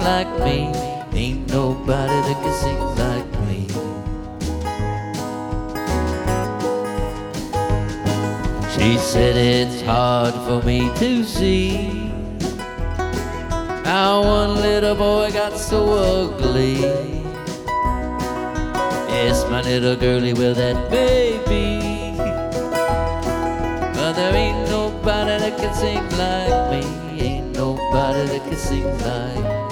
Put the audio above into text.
like me. Ain't nobody that can sing like me. She said it's hard for me to see how one little boy got so ugly. Yes, my little girlie, well that may be, but there ain't nobody that can sing like me. Ain't nobody that can sing like me.